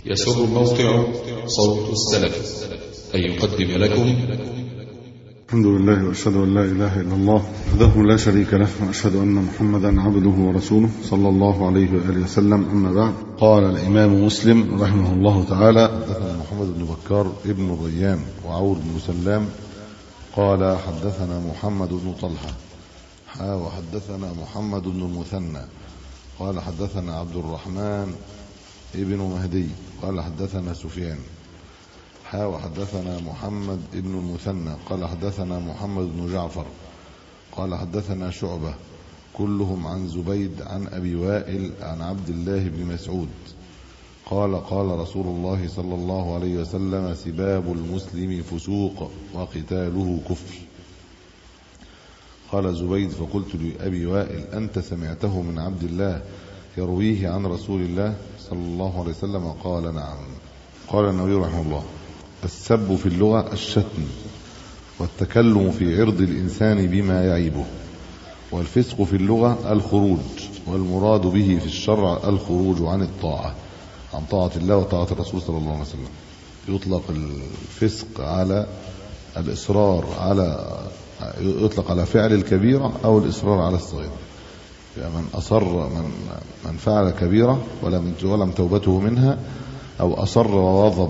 يسر موقع صوت السلف أن يقدم لكم. الحمد لله وأشهد أن لا إله إلا الله وحده لا شريك له، وأشهد أن محمدا عبده ورسوله صلى الله عليه وآله وسلم. أما بعد، قال الإمام مسلم رحمه الله تعالى: حدثنا محمد بن بكار ابن الريان وعور بن سلام قال حدثنا محمد بن طلحة وحدثنا محمد بن المثنى قال حدثنا عبد الرحمن ابن مهدي قال حدثنا سفيان وحدثنا محمد ابن المثنى قال حدثنا محمد بن جعفر قال حدثنا شعبة كلهم عن زبيد عن أبي وائل عن عبد الله بن مسعود قال قال رسول الله صلى الله عليه وسلم: سباب المسلم فسوق وقتاله كفر. قال زبيد: فقلت لأبي وائل: أنت سمعته من عبد الله يرويه عن رسول الله صلى الله عليه وسلم؟ قال: نعم. قال النووي رحمه الله: السب في اللغة الشتم والتكلم في عرض الإنسان بما يعيبه، والفسق في اللغة الخروج، والمراد به في الشرع الخروج عن الطاعة، عن طاعة الله وطاعة الرسول صلى الله عليه وسلم. يطلق الفسق على الإصرار يطلق على فعل الكبيرة أو الإصرار على الصغيرة. يعني من أصر من فعل كبيرة ولم توبته منها، أو أصر وغضب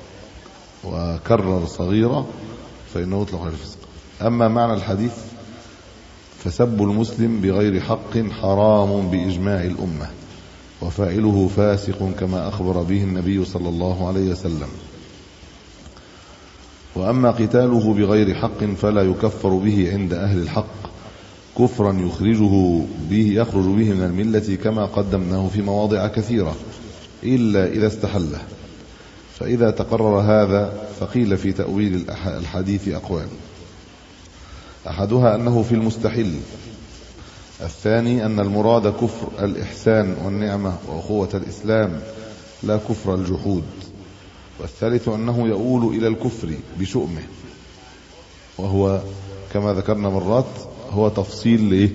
وكرر صغيرة، فإنه يطلق على الفسق. أما معنى الحديث: فسب المسلم بغير حق حرام بإجماع الأمة، وفاعله فاسق كما أخبر به النبي صلى الله عليه وسلم. وأما قتاله بغير حق فلا يكفر به عند أهل الحق كفرا يخرج به من الملة، كما قدمناه في مواضع كثيرة، إلا إذا استحله. فإذا تقرر هذا فقيل في تأويل الحديث أقوال: أحدها أنه في المستحل، الثاني أن المراد كفر الإحسان والنعمة وأخوة الإسلام لا كفر الجحود، والثالث أنه يؤول إلى الكفر بشؤمه، وهو كما ذكرنا مرات هو تفصيل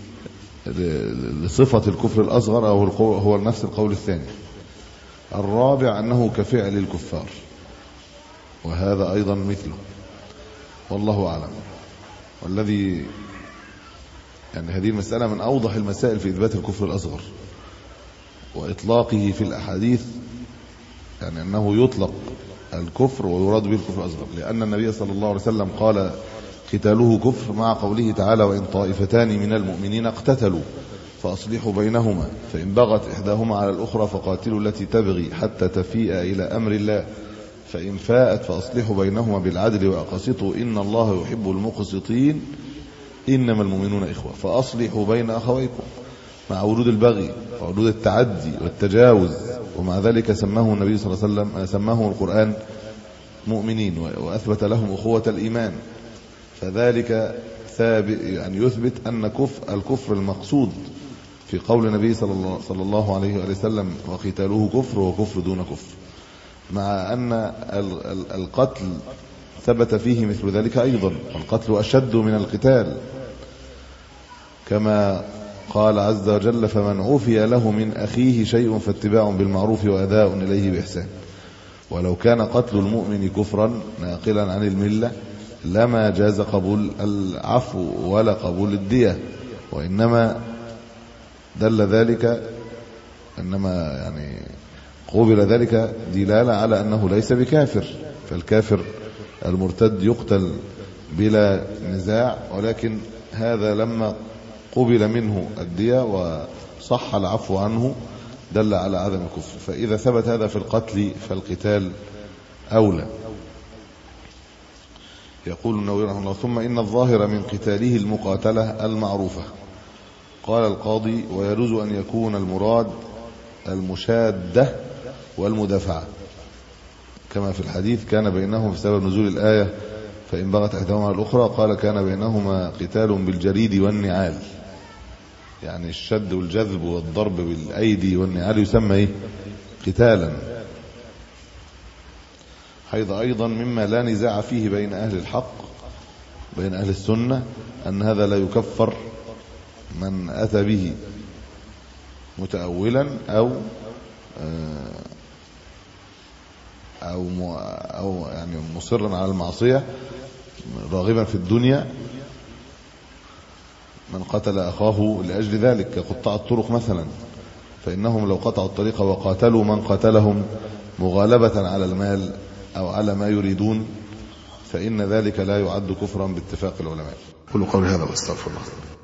لصفة الكفر الأصغر، أو هو نفس القول الثاني. الرابع أنه كفعل الكفار، وهذا أيضا مثله، والله أعلم. والذي هذه المسألة من أوضح المسائل في إثبات الكفر الأصغر وإطلاقه في الأحاديث، أنه يطلق الكفر ويراد به الكفر الأصغر، لأن النبي صلى الله عليه وسلم قال: قتاله كفر، مع قوله تعالى: وإن طائفتان من المؤمنين اقتتلوا فأصلحوا بينهما، فإن بغت إحداهما على الأخرى فقاتلوا التي تبغي حتى تفيء إلى أمر الله، فإن فاءت فأصلحوا بينهما بالعدل وأقسطوا إن الله يحب المقسطين، إنما المؤمنون إخوة فأصلحوا بين أخويكم، مع وجود البغي ووجود التعدي والتجاوز، ومع ذلك سماه النبي صلى الله عليه وسلم، سماه القرآن مؤمنين، وأثبت لهم أخوة الإيمان. فذلك ثابت، يثبت أن الكفر المقصود في قول النبي صلى الله عليه وسلم: وقتاله كفر، وكفر دون كفر، مع أن القتل ثبت فيه مثل ذلك أيضا، والقتل أشد من القتال، كما قال عز وجل: فمن عفي له من أخيه شيء فاتباع بالمعروف وأداء إليه بإحسان. ولو كان قتل المؤمن كفرا ناقلا عن الملة لما جاز قبول العفو ولا قبول الدية، وإنما دل ذلك، قوبل ذلك دلالة على أنه ليس بكافر، فالكافر المرتد يقتل بلا نزاع، ولكن هذا لما قبل منه الدية وصح العفو عنه دل على عدم الكفر. فإذا ثبت هذا في القتل فالقتال أولى. يقول النووي رحمه الله: ثم إن الظاهر من قتاله المقاتلة المعروفة. قال القاضي: ويجوز أن يكون المراد المشادة والمدافعة، كما في الحديث: كان بينهم بسبب نزول الآية فإن بغت إحداهما على الأخرى، قال: كان بينهما قتال بالجريد والنعال. الشد والجذب والضرب بالأيدي والنعال يسمى قتالا. أيضا مما لا نزاع فيه بين أهل الحق، بين أهل السنة، أن هذا لا يكفر من أتى به،،،،،،، ، ، ، ، ، ، ، ، ، ، ، ، ، ، ، ، ، ، ، ، ، ، ، ، ، ، ، ، ، ، ، ، ، ، ، ، ، ، ، ، ، ، ، ، ، ، ، ، ، ، ، ، ، ، ، ، ، ، ، ، ، ، ، ، ، ، ، ، ، ، ، ، ، ، ، ، ، ، ، ، ، ، ، ، ، ، ، ، ، ، ، ، ، ، ، ، ، ، ، ، ، ، ، ، ، ، ، ، ، ، ، ، ، ، أو يعني مصرا على المعصية راغبا في الدنيا، من قتل أخاه لأجل ذلك كقطاع الطرق مثلا، فإنهم لو قطعوا الطريق وقاتلوا من قتلهم مغالبة على المال أو على ما يريدون فإن ذلك لا يعد كفرا باتفاق العلماء. قولوا قولي هذا واستغفر الله.